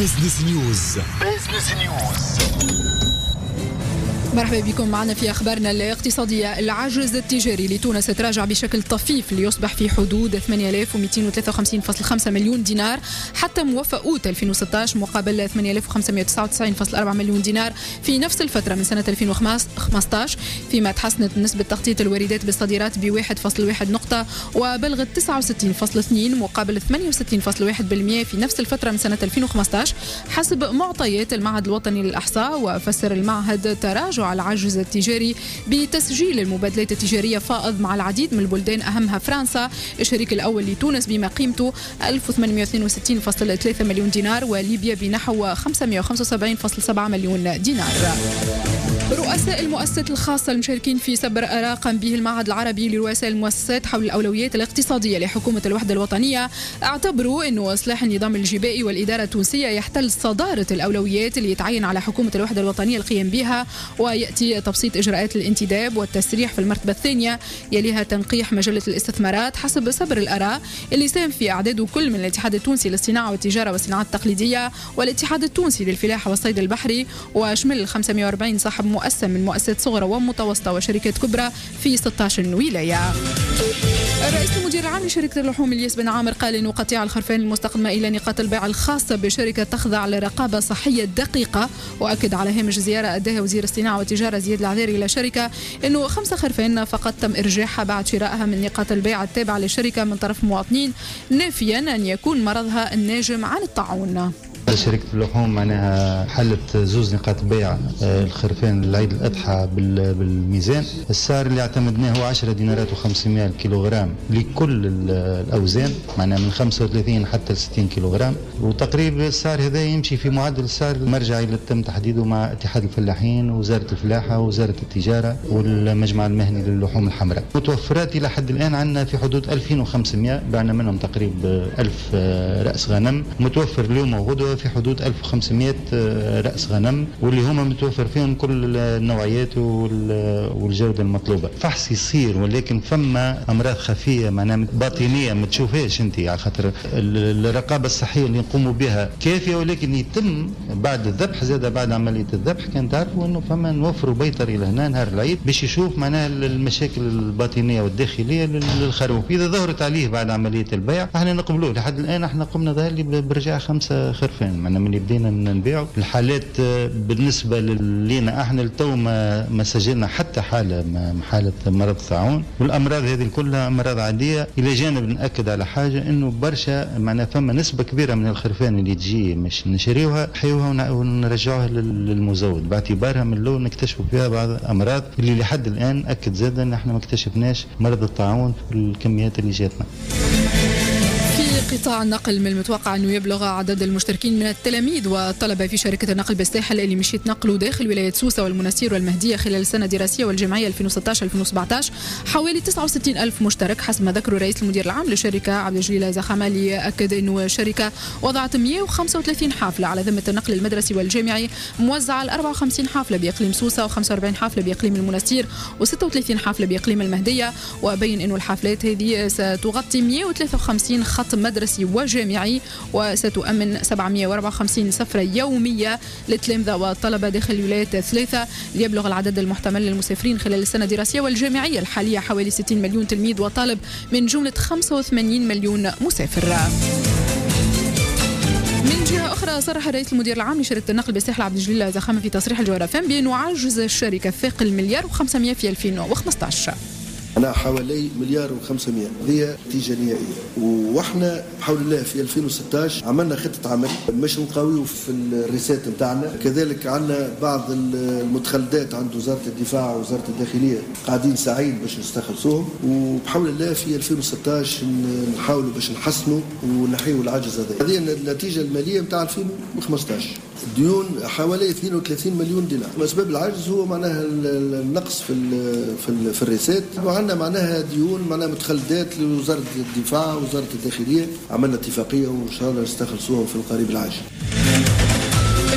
بزنس نيوز. مرحبا بكم معنا في أخبارنا الاقتصادية. العجز التجاري لتونس تراجع بشكل طفيف ليصبح في حدود 8253.5 مليون دينار حتى موفى أوت 2016 مقابل 8599.4 مليون دينار في نفس الفترة من سنة 2015، فيما تحسنت نسبة تخطيط الواردات بالصادرات ب1.1 نقطة وبلغت 69.2 مقابل 68.1% في نفس الفترة من سنة 2015 حسب معطيات المعهد الوطني للإحصاء. وفسر المعهد تراجع العجز التجاري بتسجيل المبادلات التجارية فائض مع العديد من البلدان أهمها فرنسا الشريك الأول لتونس بما قيمته 1862.3 مليون دينار، وليبيا بنحو 575.7 مليون دينار. رؤساء المؤسسات الخاصة المشاركين في سبر آراء قام به المعهد العربي لرؤساء المؤسسات حول الأولويات الاقتصادية لحكومة الوحدة الوطنية اعتبروا أن إصلاح النظام الجبائي والإدارة التونسية يحتل صدارة الأولويات اللي يتعين على حكومة الوحدة الوطنية القيام بها، ويأتي تبسيط إجراءات الانتداب والتسريح في المرتبة الثانية، يليها تنقيح مجلة الاستثمارات حسب سبر الآراء اللي ساهم في إعداده كل من الاتحاد التونسي للصناعة والتجارة والصناعات التقليدية والاتحاد التونسي للفلاحة والصيد البحري، وشمل 540 صاحب مؤسسة من مؤسسات صغرى ومتوسطة وشركات كبرى في 16 ولاية. الرئيس المدير العام لشركة اللحوم الياس بن عامر قال إنه قطيع الخرفان المستخدمة إلى نقاط البيع الخاصة بشركة تخضع لرقابة صحية دقيقة، وأكد على هامش زيارة أداها وزير الصناعة والتجارة زياد العذاري إلى شركة إنه 5 خرفان فقط تم إرجاعها بعد شرائها من نقاط البيع التابعة للشركة من طرف مواطنين، نافيا أن يكون مرضها الناجم عن الطاعون. شركة اللحوم معناها حلت زوز نقاط بيع الخرفان العيد الأضحى بالميزان. السعر اللي اعتمدناه هو 10 دينارات و500 كيلوغرام لكل الأوزان، معناها من 35 حتى 60 كيلوغرام، وتقريبا السعر هذا يمشي في معدل السعر المرجعي اللي تم تحديده مع اتحاد الفلاحين ووزارة الفلاحة ووزارة التجارة والمجمع المهني للحوم الحمراء. متوفرات إلى حد الآن عندنا في حدود 2500، بعنا منهم تقريبا 1000 رأس غنم متوفر اليوم وغدوة في حدود 1500 رأس غنم، واللي هم متوفر فيهم كل النوعيات والجودة المطلوبة. فحص يصير، ولكن فما أمراض خفية معناها باطنية ما تشوفهاش أنت، على خاطر الرقابة الصحية اللي نقوموا بها كافية، ولكن يتم بعد الذبح زاد بعد عملية الذبح كان تعرفوا أنه فما نوفروا بيطري لهنا نهار العيد باش يشوف معناها المشاكل الباطنية والداخلية للخروف. إذا ظهرت عليه بعد عملية البيع احنا نقبلوه. لحد الآن احنا قمنا ظهر لي برجع 5 خرفان معنا من اللي بدينا نبيعه. الحالات بالنسبة لنا احنا لتو ما سجلنا حتى حالة مرض الطاعون، والأمراض هذه كلها أمراض عادية. إلى جانب نأكد على حاجة إنه برشا معناها فما نسبة كبيرة من الخرفان اللي تجي مش نشريوها نحيوها ونرجعوها للمزود، باعتبارها من الأول نكتشفوا فيها بعض الأمراض اللي لحد الآن أكد زاد إن احنا ما اكتشفناش مرض الطاعون في الكميات اللي جاتنا. في قطاع النقل من المتوقع أنه يبلغ عدد المشتركين من التلاميذ والطلبة في شركة النقل بالساحل اللي مشيت نقله داخل ولاية سوسة والمنستير والمهدية خلال السنة الدراسية والجامعية 2016-2017 حوالي 69 ألف مشترك حسب ما ذكر رئيس المدير العام للشركة عبد الجليل زخامة، اللي أكد أنه الشركة وضعت 135 حافلة على ذمة النقل المدرسي والجامعي موزعة على 54 حافلة بإقليم سوسة و45 حافلة بإقليم المنستير و36 حافلة بإقليم المهدية، وبين أنه الحافلات هذه ستغطي 153 خط مدرسي وجامعي وستؤمن 754 سفرة يومية للتلامذة والطلبة داخل الولايات الثلاثة، ليبلغ العدد المحتمل للمسافرين خلال السنة الدراسية والجامعية الحالية حوالي 60 مليون تلميذ وطالب من جملة 85 مليون مسافر. من جهة أخرى صرح رئيس المدير العام لشركة النقل بالساحل عبد الجليل زخامة في تصريح الجوهرة فام بأنه عجز الشركة فاق 1,500,000,000 في 2015. أنا حوالي 1,500,000,000 هي تيجانية، وإحنا بحول الله في 2016 عملنا خطة عمل مش نقاويه في الريسات متاعنا. كذلك عندنا بعض المتخلدات عند وزارة الدفاع ووزارة الداخلية قاعدين سعيد باش نستخلصوهم، وبحول الله في 2016 نحاولوا باش نحسنوا ونحيوا العجز هذا. هذه النتيجة المالية متاع 2015. الديون حوالي 32 مليون دينار. أسباب العجز هو معناها النقص في الريسات، وعندنا معناها ديون معناها متخلدات لوزارة الدفاع ووزارة الداخلية. عملنا اتفاقية وإن شاء الله نستخلصوهم في القريب العاجل. الشركة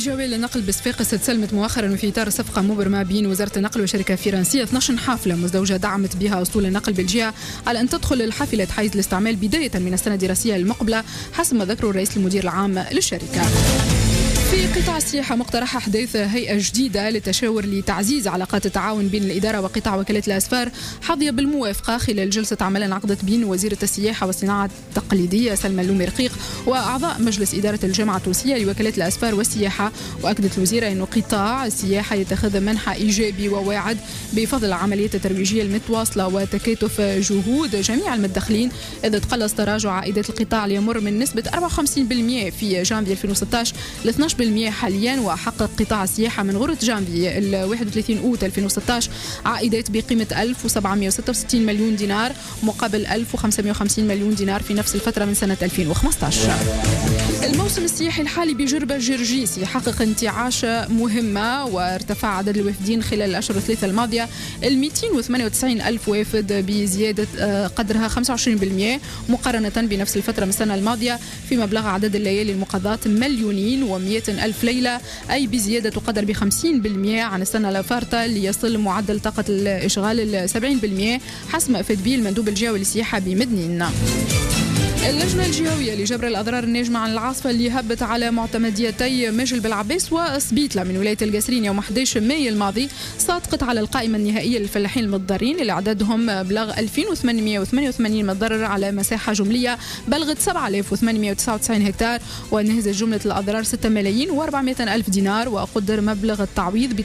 الجوية للنقل بصفاقس تسلمت مؤخرا في إطار صفقة مبرمة بين وزارة النقل وشركة فرنسية 12 حافلة مزدوجة دعمت بها أسطول النقل بلجيا على أن تدخل الحافلة حيز الاستعمال بداية من السنة الدراسية المقبلة حسب ما ذكره الرئيس المدير العام للشركة. في قطاع السياحة مقترح أحداث هيئة جديدة للتشاور لتعزيز علاقات التعاون بين الإدارة وقطاع وكالة الأسفار حظي بالموافقة خلال جلسة عمل انعقدت بين وزيرة السياحة والصناعة التقليدية سلمى اللومي رقيق وأعضاء مجلس إدارة الجامعة التونسية لوكالة الأسفار والسياحة. وأكدت الوزيرة أن قطاع السياحة يتخذ منحى إيجابي وواعد بفضل العمليات الترويجية المتواصلة وتكاتف جهود جميع المتدخلين، إذ تقلص تراجع عائدات القطاع ليمر من نسبة 54% في جانفي 2016 ل 12% حاليا. وحقق قطاع السياحة من غرة جانفي ال 31 أوت 2016 عائدات بقيمة 1766 مليون دينار مقابل 1550 مليون دينار في نفس الفترة من سنة 2015. الموسم السياحي الحالي بجربة جرجيس يحقق انتعاش مهمة وارتفع عدد الوافدين خلال الأشهر الثلاثة الماضية ال 298 ألف وافد بزيادة قدرها 25% مقارنة بنفس الفترة من السنة الماضية، فيما بلغ عدد الليالي المقضاة 1,200,000 ألف ليلة أي بزيادة تقدر ب 50% عن السنة الفارطة ليصل معدل طاقة الإشغال ل 70% حسب ما أفاد به المندوب الجهوي للسياحة بمدنين. اللجنة الجهوية لجبر الأضرار الناجمة عن العاصفة اللي هبت على معتمديتي مجل بالعباس وسبيتلا من ولاية القصرين يوم 11 مايو الماضي صادقت على القائمة النهائية للفلاحين المتضررين اللي عددهم بلغ 2888 متضرر على مساحة جملية بلغت 7899 هكتار، ونهزت جملة الأضرار 6,400,000 دينار وقدر مبلغ التعويض ب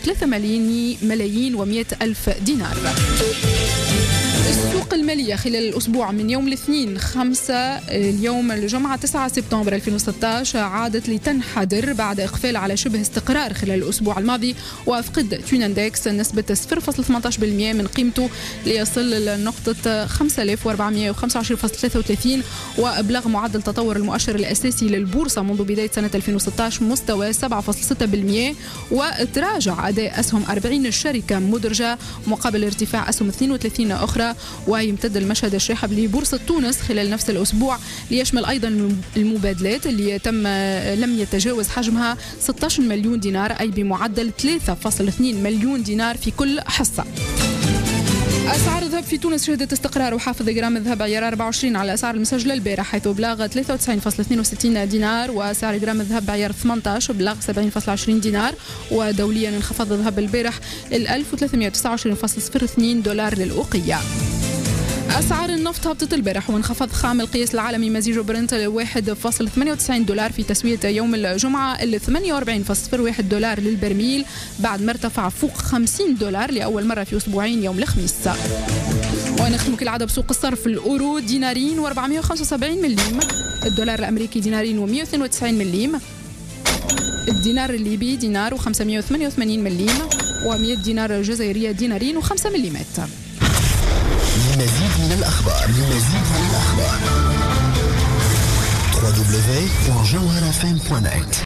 3,100,000 دينار. السوق المالية خلال الأسبوع من يوم الاثنين 5 اليوم الجمعة 9 سبتمبر 2016 عادت لتنحدر بعد إقفال على شبه استقرار خلال الأسبوع الماضي، وأفقد تويناندكس نسبة 0.18% من قيمته ليصل لنقطة 5425.33 وأبلغ معدل تطور المؤشر الأساسي للبورصة منذ بداية سنة 2016 مستوى 7.6%، وتراجع أداء أسهم 40 شركة مدرجة مقابل ارتفاع أسهم 32 أخرى. ويمتد المشهد الشاحب لبورصة تونس خلال نفس الأسبوع ليشمل أيضا المبادلات اللي لم يتجاوز حجمها 16 مليون دينار أي بمعدل 3.2 مليون دينار في كل حصة. أسعار الذهب في تونس شهدت استقرار وحافظ جرام الذهب عيار 24 على الأسعار المسجلة البارح حيث بلغ 93.62 دينار، وسعر جرام الذهب عيار 18 بلغ 70.20 دينار، ودوليا انخفض الذهب البارح ال 1329.02 دولار للأوقية. أسعار النفط هبطت البارح وانخفض خام القياس العالمي مزيج برنت ل 1.98 دولار في تسوية يوم الجمعة ل 48.01 دولار للبرميل بعد ما ارتفع فوق 50 دولار لأول مرة في أسبوعين يوم الخميس. ونختم كالعادة بسوق الصرف. الأورو دينارين و475 مليم، الدولار الأمريكي دينارين و192 مليم، الدينار الليبي دينار و588 مليم، و100 دينار جزائرية دينارين و5 مليمات. لمزيد من الأخبار www.jawharafm.net